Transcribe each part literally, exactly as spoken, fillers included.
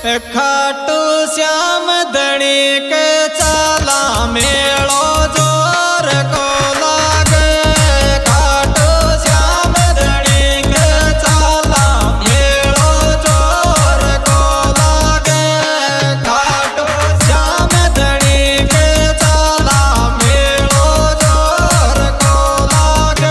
खाटू श्याम धनी के चाला मेलो जोर को लागे। खाटू श्याम धनी के चाला मेलो जोर को लागे। खाटू श्याम धनी के चाला मेलो जोर को लागे।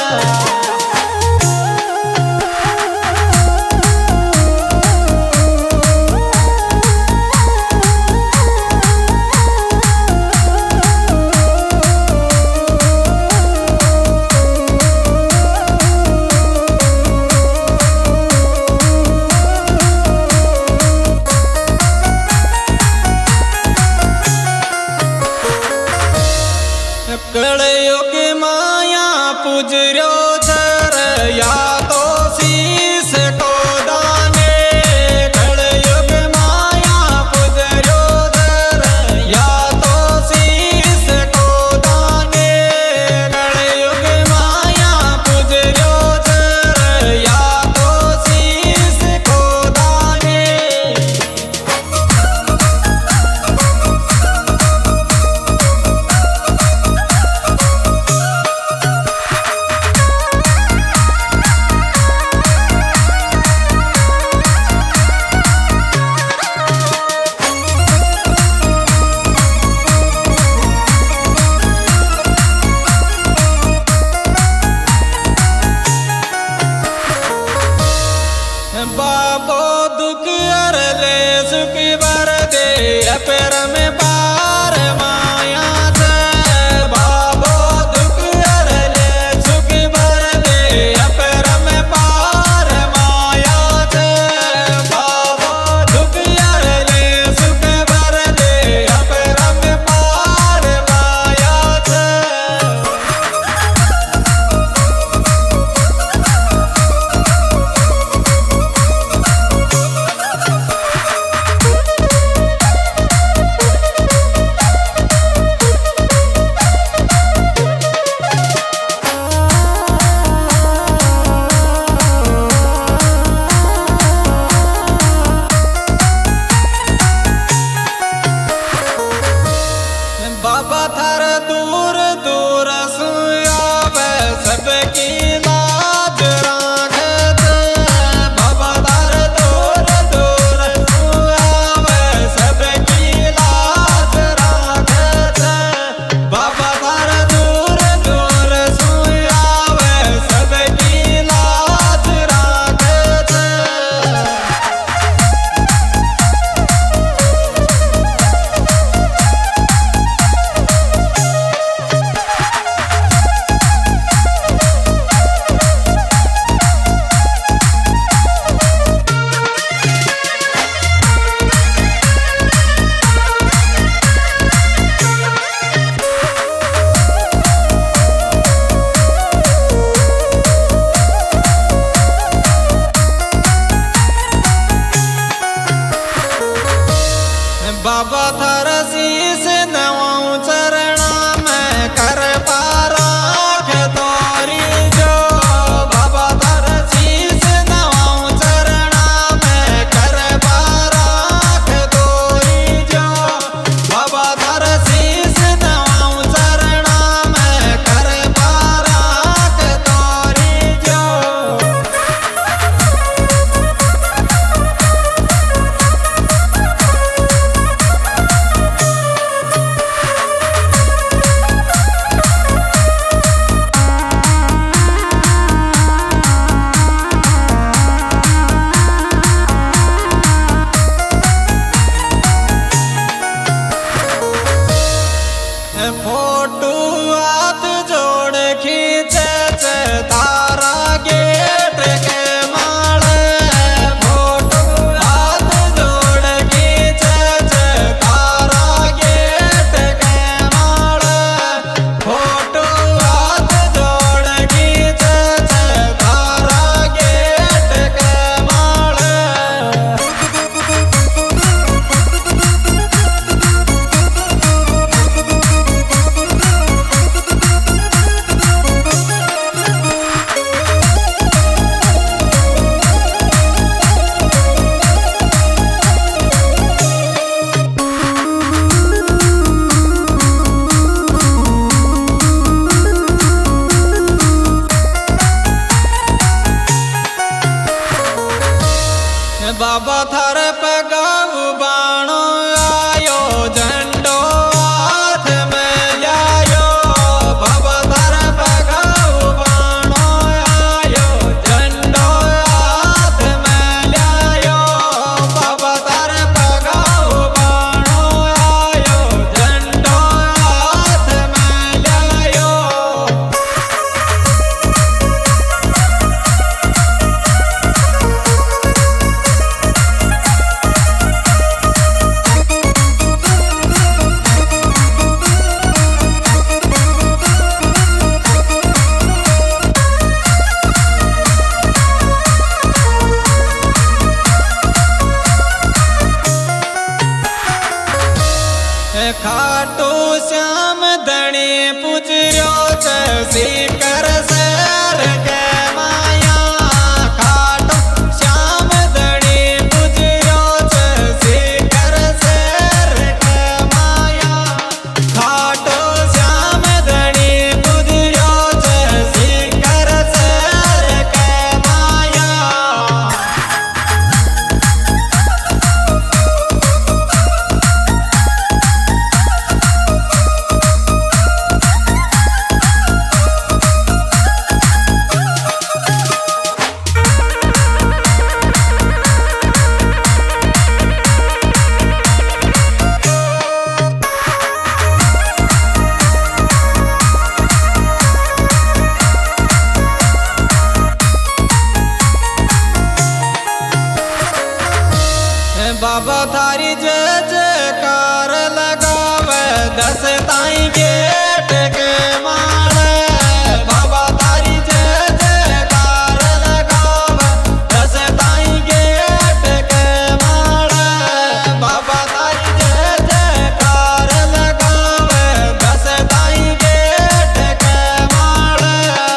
कलयुग माया पूजर्यो धर या तो शीस को दाने। कलयुग माया पूजर्यो धर या तो शीस को दाने। कलयुग माया पूजर्यो धर या तो शीस को दाने। बाबो दुख हर ले सुख भर दे पैर में पार माया से। बाबो दुख हर ले सुख भर दे पैर में पार माया से। बाबो दुख हर ले सुख भर दे पैर में पार माया से। बाबा थार पगाऊ बाणो आयो झंडो हाथ में लायो। बाबा थार पगाऊ बाणो आयो झंडो हाथ में लायो। बाबा थार पगाऊ बाणो आयो झंडो हाथ में लायो। खाटू श्याम धनी पूजो सीकर शहर के माया। खाटू श्याम धनी पूजो सीकर शहर के माया। खाटू श्याम धनी पूजो सीकर शहर के माया। बाबा थारी जय जयकार लगावे दस ताई गेट के मारे। बाबा थारी जय जयकार लगावे दस ताई गेट के मारे। बाबा थारी जय जयकार लगावे दस ताई गेट के मारे।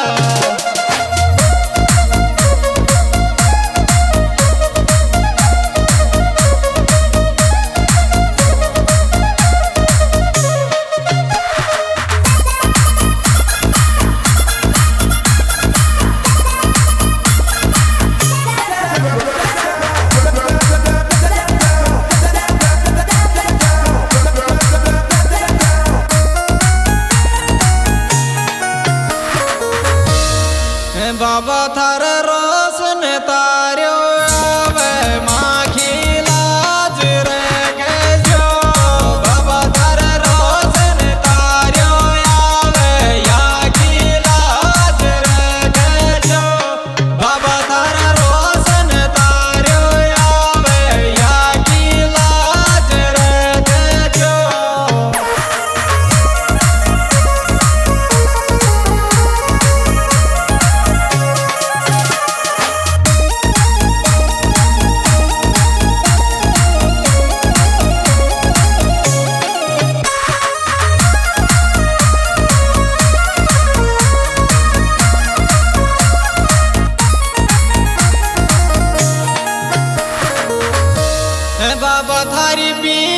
बाबा थार रोशन तार्यो आवे माखी लाज रखे जो। बाबा थार रोशन तार्यो आवे याकी लाज रखे जो। बाबा थार रोशन तार्यो आवे याकी लाज रखे जो। बाबा थारी पी